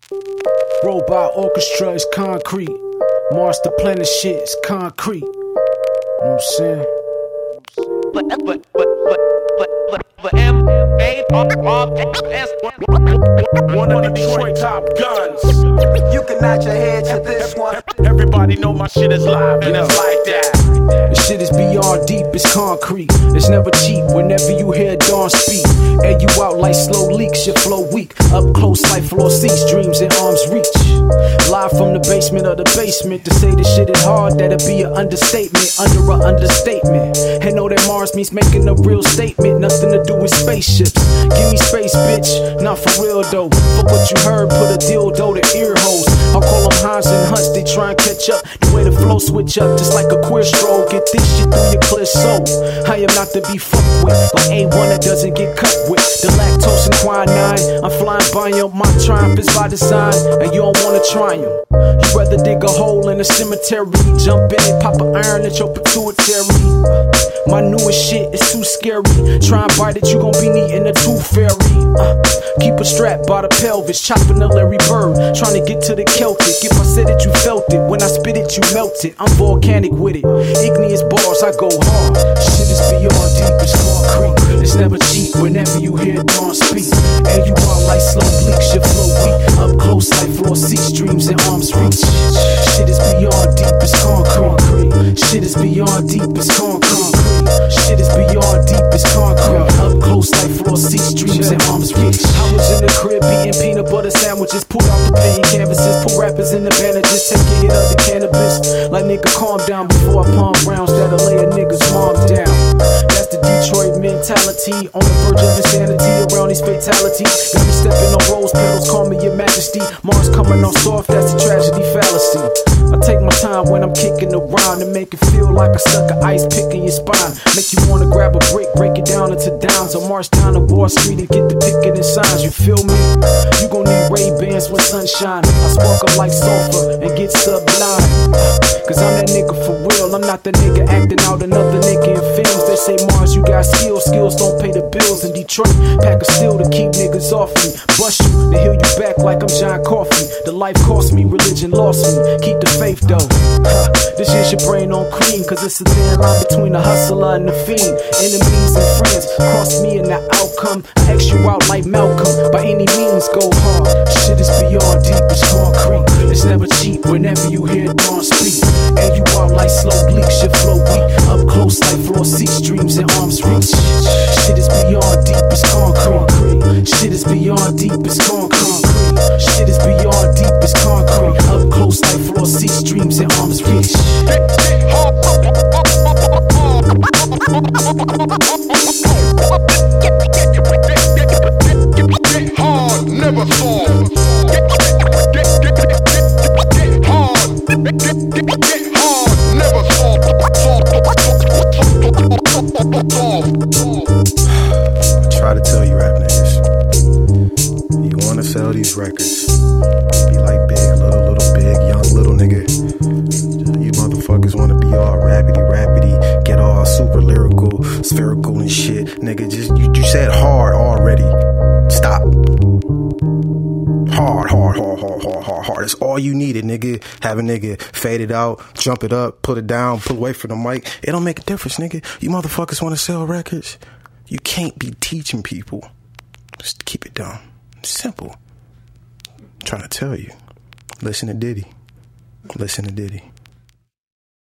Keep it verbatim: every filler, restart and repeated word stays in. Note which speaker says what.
Speaker 1: Robot orchestra is concrete. Mars the planet shit is concrete. You know what I'm saying?
Speaker 2: But but but but but but but M A R S one of the Detroit top guns.
Speaker 3: You can nod your head to this one.
Speaker 2: Everybody know my shit is live and it's like that.
Speaker 1: The shit is beyond deep, it's concrete. It's never cheap whenever you hear Dawn speak. Air you out like slow leaks, your flow weak. Up close like floor seats, dreams in arm's reach. Live from the basement of the basement. To say this shit is hard, that'll be an understatement. Under an understatement. And know that Mars means making a real statement. Nothing to do with spaceships. Give me space, bitch. Not for real though. For what you heard, put a dildo to ear holes. I'll call them Hines and Hunts, they try and catch up. The way the flow switch up, just like a queer stroll. Get this shit through your clear soul. I am not to be fucked with, like A one that doesn't get cut with. The lactose and quinine, I'm flying by you. My triumph is by design, and you don't wanna try 'em. You rather dig a hole in a cemetery, jump in it, pop an iron at your pituitary. My newest shit is too scary. Try and bite it, you gon' be needing a tooth fairy. Uh, keep a strap by the pelvis, chopping a Larry Bird, trying to get to the Celtic. If I said that you felt it, when I spit it, you melt it. I'm volcanic with it, igneous bars, I go hard. Shit is beyond deep, it's concrete. It's never cheap whenever you hear Dawn speak. And you are like slow leaks, your flow weak. Up close like floor seats, dreams in arm's reach. Shit is beyond deep, it's concrete. Shit is beyond deep, it's concrete. Shit is beyond deep, it's concrete. Up close like floor seats, dreams in arm's reach. I was in the crib eating peanut butter sandwiches. Pull out the paint canvases, put rappers in the bandages. Take a hit of the cannabis. Like nigga, calm down before I palm rounds that'll lay a nigga's mom down. That's the Detroit mentality. On the verge of insanity around these fatalities. Got me stepping on rose petals, call me your majesty. Mars coming on soft, that's a tragedy fallacy. I take my time when I'm kicking around and make it feel like a sucker ice picking your spine. Make you wanna grab a brick, break it down into downs, or march down to Wall Street and get the picking and signs. You feel me? You gon' need Ray-Bans when sunshine. I spark up like sulfur and get sublime. Cause I'm that nigga for real. I'm not the nigga acting out another nigga in films. They say Mars, you got skills, skills don't pay the bills. In Detroit, pack a steel to keep niggas off me. Bust you to heal you back like I'm John Coffey. The life cost me, religion lost me. Keep the faith though. Huh. This is your brain on cream, cause it's a thin line between the hustler and the fiend. Enemies and friends, cross me in the outcome. I X you out like Malcolm, by any means go hard. Shit is beyond deep, it's concrete. It's never cheap whenever you hear Dawn speak. And you are like slow leaks, your flow weak. Up close like floor seats, dreams in arm's reach. Shit is beyond deep, it's concrete. Shit is beyond deep, it's concrete. Shit is beyond deep, it's concrete. Up close like floor seats, dreams in arm's reach.
Speaker 4: Hard, never soft. Get hard, get hard, never soft.
Speaker 5: I try to tell you rap niggas, you wanna sell these records, be like big, little, little, big, young, little nigga. You motherfuckers wanna be all rapidy, rapidy, get all super lyrical, spherical and shit. Nigga, just, you, you said hard already. Stop. Hard, hard, hard, hard, hard, hard, hard. That's all you needed, nigga. Have a nigga fade it out, jump it up, put it down, pull away from the mic. It don't make a difference, nigga. You motherfuckers wanna sell records? You can't be teaching people. Just keep it down. It's simple. I'm trying to tell you. Listen to Diddy. Listen to Diddy.